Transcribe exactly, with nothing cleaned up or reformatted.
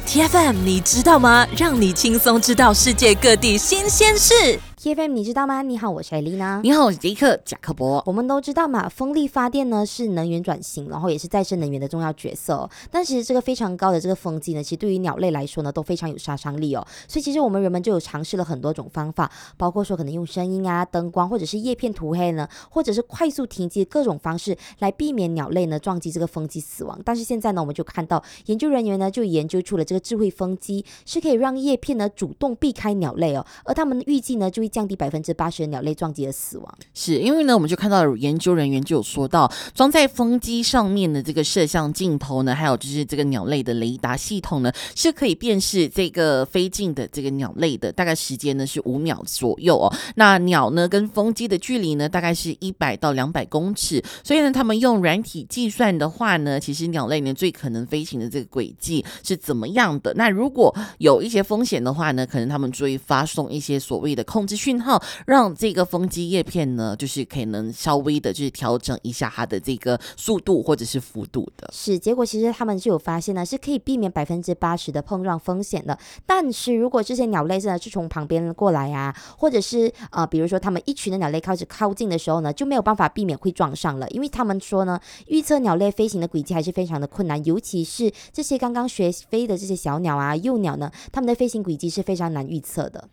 T F M 你知道吗？让你轻松知道世界各地新鲜事。 T F M 你知道吗？你好，我是艾丽娜。 你好，我是杰克贾克伯。 我们都知道嘛，风力发电呢是能源转型，然后也是再生能源的重要角色哦。但其实这个非常高的这个风机呢，其实对于鸟类来说呢，都非常有杀伤力哦。所以其实我们人们就有尝试了很多种方法，包括说可能用声音啊、灯光或者是叶片涂黑呢，或者是快速停机各种方式来避免鸟类呢撞击这个风机死亡。但是现在呢，我们就看到研究人员呢就研究出了这个智慧风机，是可以让叶片呢主动避开鸟类哦，而他们预计呢就会降低百分之八十的鸟类撞击的死亡。 是因为呢，我们就看到研究人员就有说到，装在风机上面的这个摄像镜头呢，还有就是这个鸟类的雷达系统呢，是可以辨识这个飞近的这个鸟类的，大概时间呢是五秒左右哦。那鸟呢跟风机的距离呢，大概是一百到两百公尺，所以呢，他们用软体计算的话呢，其实鸟类呢最可能飞行的这个轨迹是怎么样的？那如果有一些风险的话呢，可能他们就会发送一些所谓的控制讯号，让这个风机叶片呢，就是可能稍微的就是调整一下它的这个速度或者是幅度的。 是，结果其实他们就有发现呢，是可以避免百分之八十的碰撞风险的。但是如果这些鸟类呢是从旁边过来啊，或者是呃，比如说他们一群的鸟类开始靠近的时候呢，就没有办法避免会撞上了，因为他们说呢，预测鸟类飞行的轨迹还是非常的困难，尤其是这些刚刚学飞的这些小鸟啊、幼鸟呢，它们的飞行轨迹是非常难预测的。